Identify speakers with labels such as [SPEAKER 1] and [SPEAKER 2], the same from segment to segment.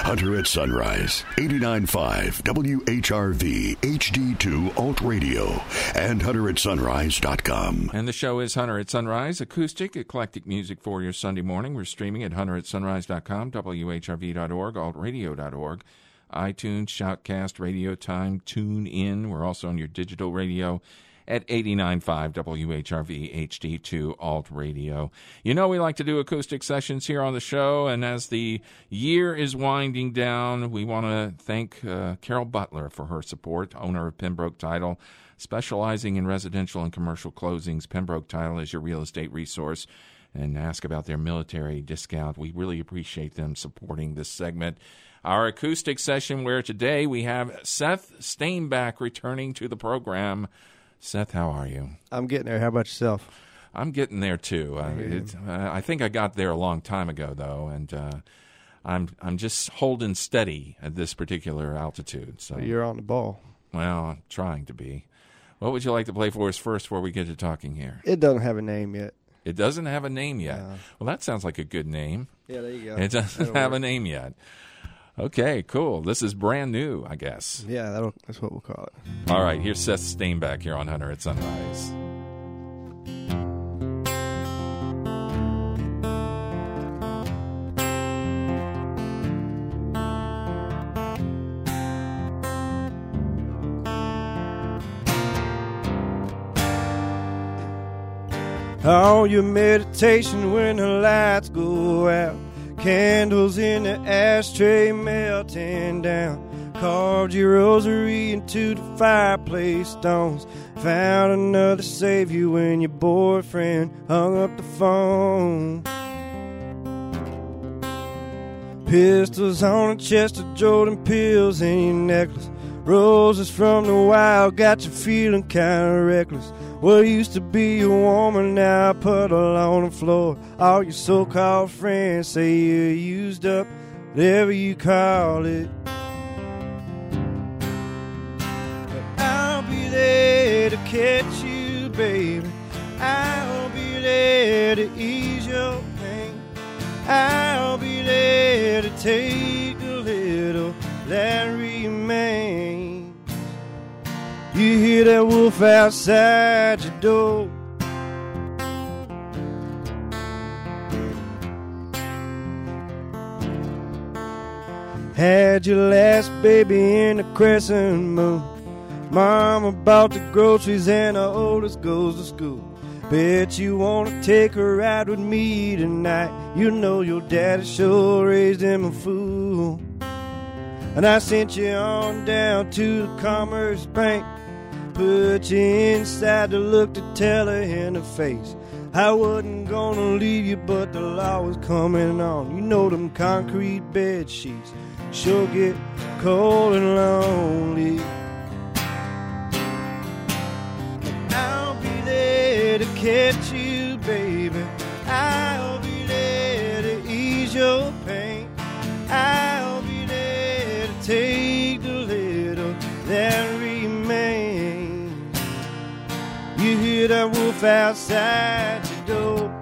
[SPEAKER 1] Hunter at Sunrise, 89.5 WHRV HD2 Alt Radio, and HunterAtSunrise.com.
[SPEAKER 2] And the show is Hunter at Sunrise, acoustic, eclectic music for your Sunday morning. We're streaming at HunterAtSunrise.com, WHRV.org, altradio.org, iTunes, Shoutcast, Radio Time, TuneIn. We're also on your digital radio at 89.5 WHRV HD2 Alt Radio. You know we like to do acoustic sessions here on the show, and as the year is winding down, we want to thank Carol Butler for her support, owner of Pembroke Title, specializing in residential and commercial closings. Pembroke Title is your real estate resource, and ask about their military discount. We really appreciate them supporting this segment. Our acoustic session, where today we have Seth Stainback returning to the program. Seth, how are you?
[SPEAKER 3] I'm getting there. How about yourself?
[SPEAKER 2] I'm getting there too. I think I got there a long time ago, though, and I'm just holding steady at this particular altitude. So
[SPEAKER 3] you're on the ball.
[SPEAKER 2] Well, I'm trying to be. What would you like to play for us first before we get to talking here?
[SPEAKER 3] It doesn't have a name yet.
[SPEAKER 2] It doesn't have a name yet. Well, that sounds like a good name.
[SPEAKER 3] Yeah, there you go.
[SPEAKER 2] It doesn't have a name yet. Okay, cool. This is brand new, I guess.
[SPEAKER 3] Yeah, that's what we'll call it.
[SPEAKER 2] All right, here's Seth Stainback here on Hunter at Sunrise.
[SPEAKER 3] All your meditation when the lights go out, candles in the ashtray melting down, carved your rosary into the fireplace stones, found another savior when your boyfriend hung up the phone. Pistols on a chest of Jordan pills in your necklace, roses from the wild got you feeling kinda reckless. What used to be a woman now puddle on the floor. All your so-called friends say you're used up, whatever you call it. But I'll be there to catch you, baby. I'll be there to ease your pain. I'll be there to take the little that remains. You hear that wolf outside your door. Had your last baby in the crescent moon. Mama bought the groceries and our oldest goes to school. Bet you wanna take a ride with me tonight. You know your daddy sure raised him a fool. And I sent you on down to the Commerce Bank, put you inside to look to tell her in the face. I wasn't gonna leave you, but the law was coming on. You know them concrete bed sheets sure get cold and lonely. I'll be there to catch you, baby. I'll be there to ease your pain. I'll be there to take the little that remains. You hear that wolf outside your door.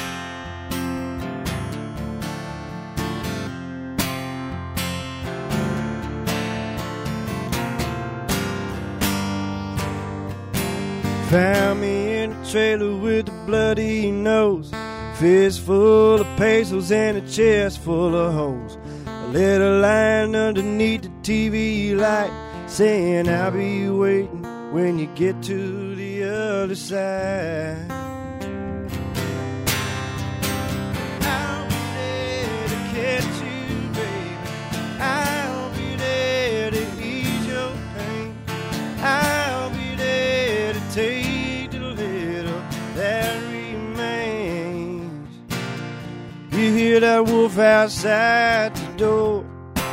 [SPEAKER 3] Found me in a trailer with a bloody nose, fist full of pesos and a chest full of holes. A little line underneath the TV light saying I'll be waiting when you get to the other side. I'll be there to catch you, baby. I'll be there to ease your pain. I'll be there to take the little that remains. You hear that wolf outside the door.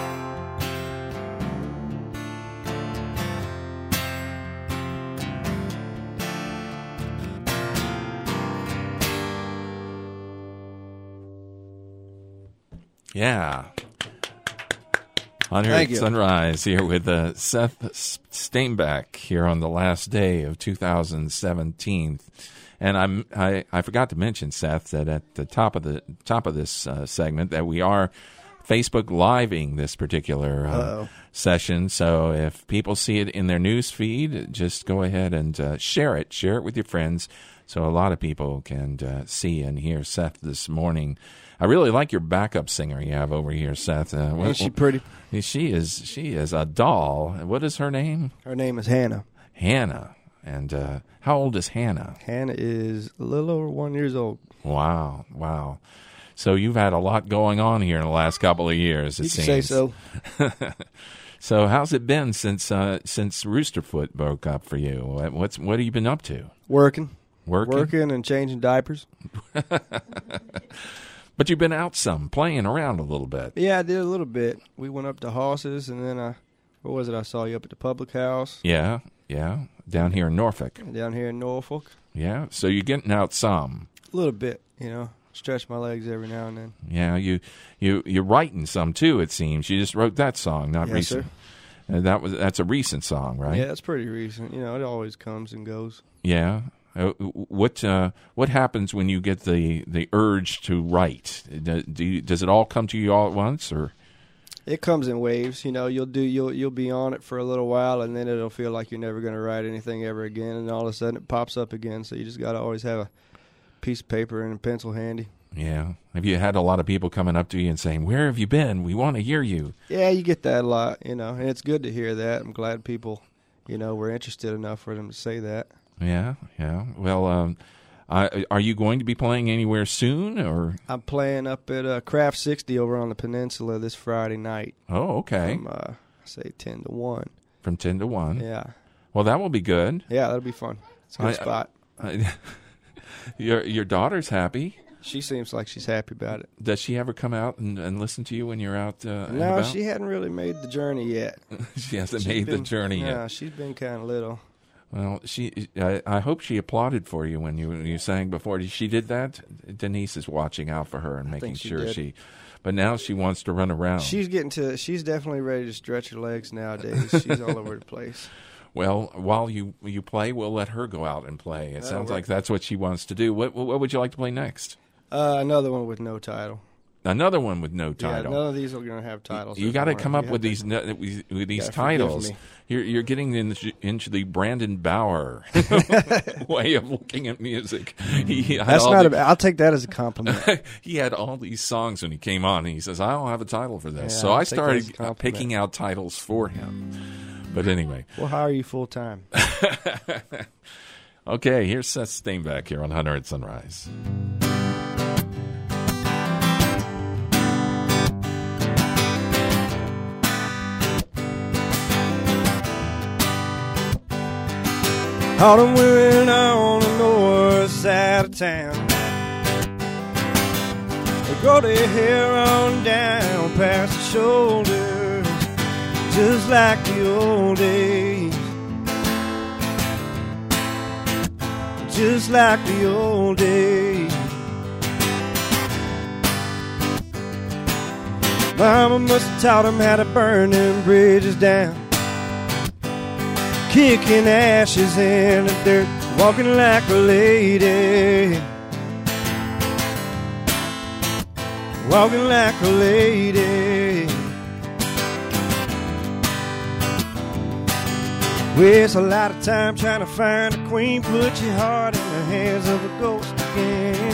[SPEAKER 2] Yeah. Hunter at Sunrise here with Seth Stainback here on the last day of 2017. And I forgot to mention, Seth, that at the top of this segment that we are Facebook living this particular session. So if people see it in their news feed, just go ahead and share it. Share it with your friends so a lot of people can see and hear Seth this morning. I really like your backup singer you have over here, Seth.
[SPEAKER 3] Ain't she pretty?
[SPEAKER 2] She is a doll. What is her name?
[SPEAKER 3] Her name is Hannah.
[SPEAKER 2] Hannah. And how old is Hannah?
[SPEAKER 3] Hannah is a little over 1 year old.
[SPEAKER 2] Wow. So you've had a lot going on here in the last couple of years, it seems.
[SPEAKER 3] You can say so.
[SPEAKER 2] So how's it been since Roosterfoot broke up for you? What have you been up to?
[SPEAKER 3] Working and changing diapers.
[SPEAKER 2] But you've been out some, playing around a little bit.
[SPEAKER 3] Yeah, I did a little bit. We went up to Hosses, and then I saw you up at the public house.
[SPEAKER 2] Yeah, down here in Norfolk.
[SPEAKER 3] Down here in Norfolk.
[SPEAKER 2] Yeah, so you're getting out some.
[SPEAKER 3] A little bit, stretch my legs every now and then.
[SPEAKER 2] Yeah, you're writing some too, it seems. You just wrote that song, not recent.
[SPEAKER 3] Sir.
[SPEAKER 2] That's a recent song, right?
[SPEAKER 3] Yeah, it's pretty recent. It always comes and goes.
[SPEAKER 2] Yeah. What happens when you get the urge to write? Does it all come to you all at once, or?
[SPEAKER 3] It comes in waves. You'll be on it for a little while, and then it'll feel like you're never going to write anything ever again, and all of a sudden it pops up again. So you just got to always have a piece of paper and a pencil handy. Yeah.
[SPEAKER 2] Have you had a lot of people coming up to you and saying, "Where have you been? We want to hear you"?
[SPEAKER 3] Yeah, you get that a lot. And it's good to hear that. I'm glad people, were interested enough for them to say that.
[SPEAKER 2] Yeah. Well, are you going to be playing anywhere soon, or?
[SPEAKER 3] I'm playing up at Craft 60 over on the peninsula this Friday night.
[SPEAKER 2] Oh, okay.
[SPEAKER 3] From, say 10 to 1.
[SPEAKER 2] From 10 to 1?
[SPEAKER 3] Yeah.
[SPEAKER 2] Well, that will be good.
[SPEAKER 3] Yeah, that'll be fun. It's a good spot.
[SPEAKER 2] Your daughter's happy.
[SPEAKER 3] She seems like she's happy about it.
[SPEAKER 2] Does she ever come out and listen to you when you're out and
[SPEAKER 3] No,
[SPEAKER 2] about?
[SPEAKER 3] she hadn't really made the journey yet.
[SPEAKER 2] She hasn't made the journey yet.
[SPEAKER 3] Yeah, she's been kind of little.
[SPEAKER 2] Well, I hope she applauded for you when you sang before. She did that? Denise is watching out for her and making sure she... But now she wants to run around.
[SPEAKER 3] She's definitely ready to stretch her legs nowadays. She's all over the place.
[SPEAKER 2] Well, while you play, we'll let her go out and play. It sounds like that's what she wants to do. What would you like to play next?
[SPEAKER 3] Another one with no title.
[SPEAKER 2] Another one with no title.
[SPEAKER 3] Yeah, none of these are going to have titles.
[SPEAKER 2] You got to come up with these titles. You're getting into the Brandon Bauer way of looking at music.
[SPEAKER 3] I'll take that as a compliment.
[SPEAKER 2] He had all these songs when he came on, and he says, "I don't have a title for this."
[SPEAKER 3] Yeah,
[SPEAKER 2] so I started picking out titles for him. But anyway.
[SPEAKER 3] We'll hire you full time.
[SPEAKER 2] Okay, here's Seth Steinbeck here on Hunter at Sunrise.
[SPEAKER 3] Autumn wind on the north side of town. They grow their hair on down past the shoulders, just like the old days. Just like the old days. Mama must have taught them how to burn them bridges down, kicking ashes in the dirt, walking like a lady, walking like a lady. Waste a lot of time trying to find a queen, put your heart in the hands of a ghost again.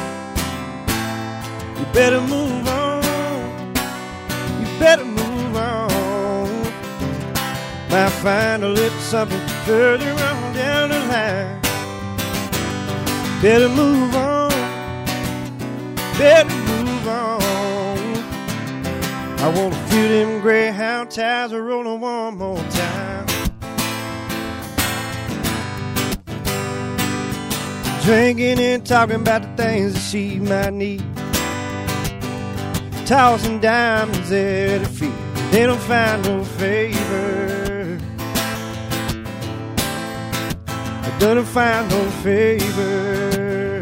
[SPEAKER 3] You better move on, you better move on. Might find a little something further on down the line. Better move on, better move on. I want to feel them Greyhound tires rolling one more time. Drinking and talking about the things that she might need, tossing diamonds at her feet. They don't find no favor, they don't find no favor.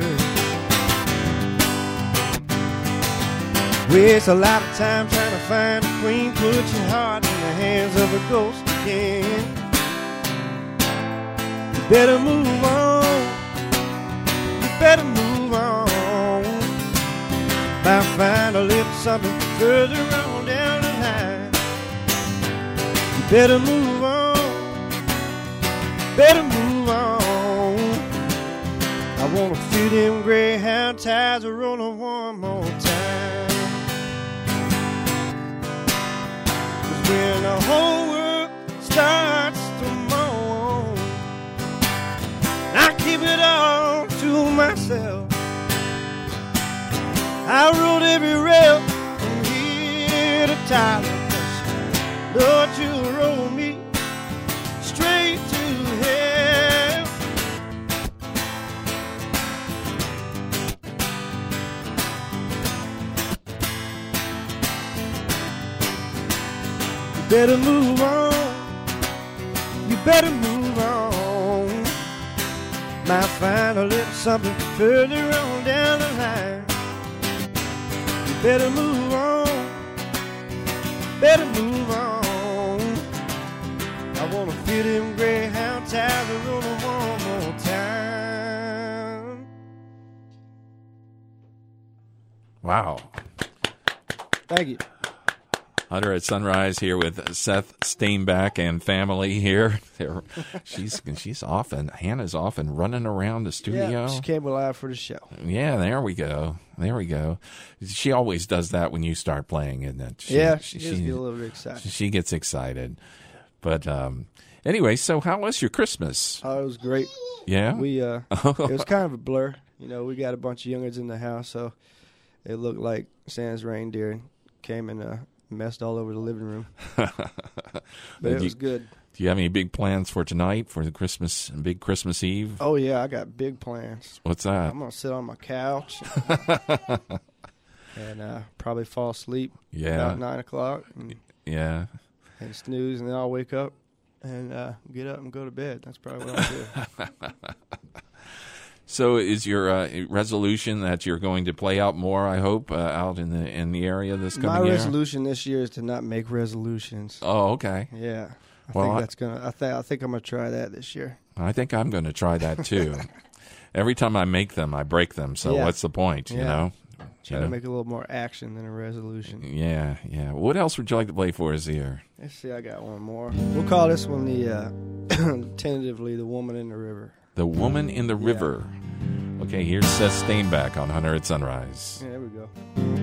[SPEAKER 3] Waste a lot of time trying to find a queen, put your heart in the hands of a ghost again. You better move on, you better move on. Might find a little something further on down the line. You better move on, better move on. I wanna feel them Greyhound tires rolling one more time. 'Cause when the whole world starts to moan, I keep it all to myself. I rode every rail from here to Tyler. Lord, you roll me straight to hell. You better move on. You better move on. Might find a little something further on down the line. Better move on, better move on. I wanna feel them Greyhound tires rolling one more time.
[SPEAKER 2] Wow.
[SPEAKER 3] Thank you.
[SPEAKER 2] Hunter at Sunrise here with Seth Stainback and family here. She's often, Hannah's often running around the studio.
[SPEAKER 3] Yeah, she came alive for the show.
[SPEAKER 2] Yeah, there we go. There we go. She always does that when you start playing, isn't it?
[SPEAKER 3] She gets a little bit excited.
[SPEAKER 2] She gets excited. But anyway, so how was your Christmas?
[SPEAKER 3] Oh, it was great.
[SPEAKER 2] Yeah?
[SPEAKER 3] We it was kind of a blur. You know, we got a bunch of youngins in the house, so it looked like Santa's reindeer came and messed all over the living room. But it was good.
[SPEAKER 2] Do you have any big plans for tonight, for the big Christmas Eve?
[SPEAKER 3] Oh, yeah, I got big plans.
[SPEAKER 2] What's that?
[SPEAKER 3] I'm going to sit on my couch and probably fall asleep about 9 o'clock.
[SPEAKER 2] And
[SPEAKER 3] snooze, and then I'll wake up and get up and go to bed. That's probably what I'll do.
[SPEAKER 2] So is your resolution that you're going to play out more, I hope, out in the area this coming year?
[SPEAKER 3] My resolution this year is to not make resolutions.
[SPEAKER 2] Oh, okay.
[SPEAKER 3] Yeah. I think I'm going to try that this year.
[SPEAKER 2] I think I'm going to try that too. Every time I make them, I break them. So what's the point, you know?
[SPEAKER 3] Try to make a little more action than a resolution.
[SPEAKER 2] Yeah, yeah. What else would you like to play for us here?
[SPEAKER 3] Let's see, I got one more. We'll call this one the tentatively The Woman in the River.
[SPEAKER 2] The Woman in the River. Okay, here's Seth Stainback on Hunter at Sunrise.
[SPEAKER 3] Yeah, there we go.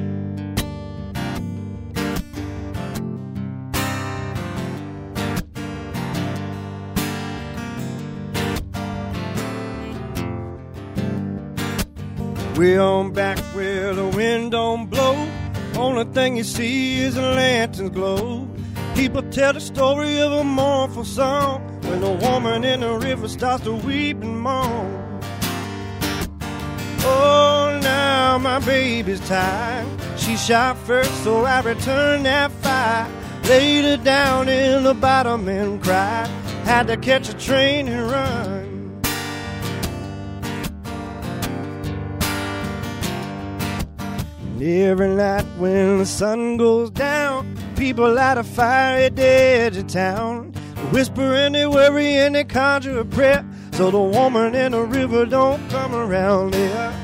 [SPEAKER 3] We're on back where the wind don't blow. Only thing you see is the lanterns glow. People tell the story of a mournful song when the woman in the river starts to weep and moan. Oh, now my baby's tired. She shot first, so I returned that fire. Laid her down in the bottom and cried. Had to catch a train and run. Every night when the sun goes down, people light a fire at the edge of town. They whisper and they worry and they conjure a prayer, so the woman in the river don't come around there.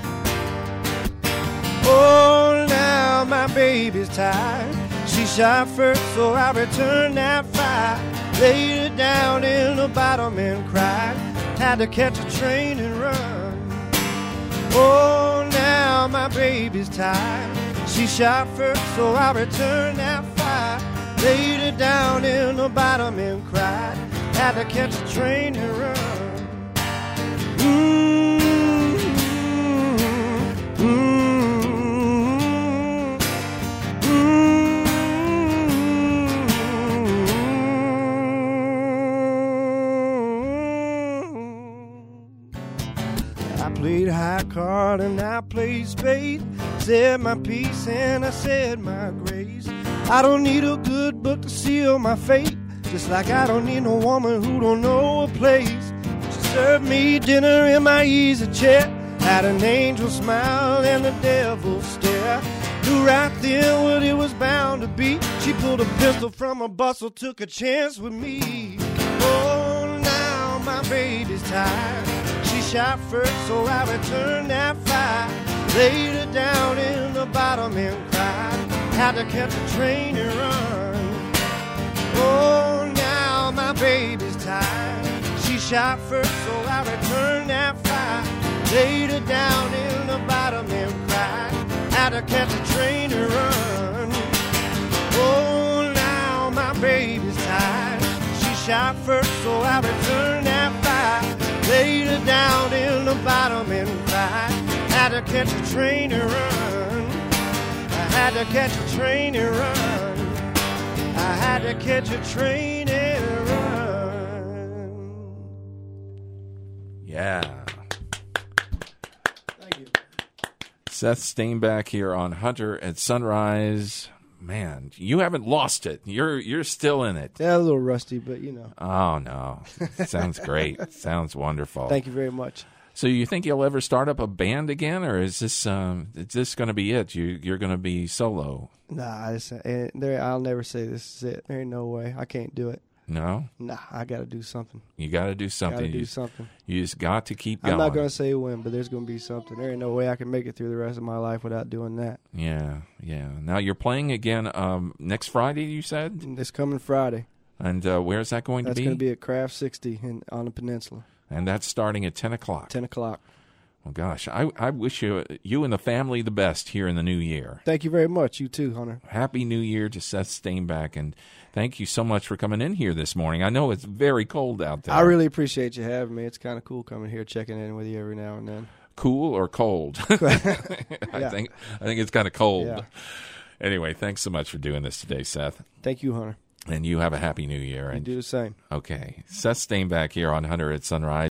[SPEAKER 3] Oh, now my baby's tired. She shot first, so I returned that fire. Laid her down in the bottom and cried. Had to catch a train and run. Oh, now my baby's tired. She shot first, so I returned that fire. Laid her down in the bottom and cried. Had to catch a train and run. I played high card and I played spades. Said my piece and I said my grace. I don't need a good book to seal my fate, just like I don't need no woman who don't know a place. She served me dinner in my easy chair, had an angel smile and the devil stare. Knew right then what it was bound to be. She pulled a pistol from a bustle, took a chance with me. Oh, now my baby's tired. She shot first, so I returned that fire. laid her down in the bottom and cried. Had to catch a train and run. Oh, now my baby's tired. She shot first, so I returned that fire. Laid her down in the bottom and cried. Had to catch a train and run. Oh, now my baby's tired. She shot first, so I returned that fire. Laid her down in the bottom and cried. Had to catch a train and run. I had to catch a train and run. I had to catch a train and run.
[SPEAKER 2] Yeah.
[SPEAKER 3] Thank you.
[SPEAKER 2] Seth Stainback here on Hunter at Sunrise. Man, you haven't lost it. You're still in it.
[SPEAKER 3] Yeah, a little rusty, but you know.
[SPEAKER 2] Oh, no. Sounds great. Sounds wonderful.
[SPEAKER 3] Thank you very much.
[SPEAKER 2] So you think you'll ever start up a band again, or is this going to be it? You're going to be solo?
[SPEAKER 3] Nah, I'll never say this is it. There ain't no way. I can't do it.
[SPEAKER 2] No?
[SPEAKER 3] Nah, I got to do something.
[SPEAKER 2] You got to do something.
[SPEAKER 3] Got to do something.
[SPEAKER 2] You just got to keep going.
[SPEAKER 3] I'm not going to say when, but there's going to be something. There ain't no way I can make it through the rest of my life without doing that.
[SPEAKER 2] Yeah. Now you're playing again next Friday, you said?
[SPEAKER 3] This coming Friday.
[SPEAKER 2] And where's that going to be?
[SPEAKER 3] That's going to be at Craft 60 on the peninsula.
[SPEAKER 2] And that's starting at 10 o'clock.
[SPEAKER 3] 10 o'clock.
[SPEAKER 2] Well, gosh, I wish you and the family the best here in the new year.
[SPEAKER 3] Thank you very much. You too, Hunter.
[SPEAKER 2] Happy New Year to Seth Stainback, and thank you so much for coming in here this morning. I know it's very cold out there.
[SPEAKER 3] I really appreciate you having me. It's kind of cool coming here, checking in with you every now and then.
[SPEAKER 2] Cool or cold? I think it's kind of cold.
[SPEAKER 3] Yeah.
[SPEAKER 2] Anyway, thanks so much for doing this today, Seth.
[SPEAKER 3] Thank you, Hunter.
[SPEAKER 2] And you have a happy New Year.
[SPEAKER 3] You
[SPEAKER 2] And
[SPEAKER 3] do the same.
[SPEAKER 2] okay, Seth Stainback here on Hunter at Sunrise.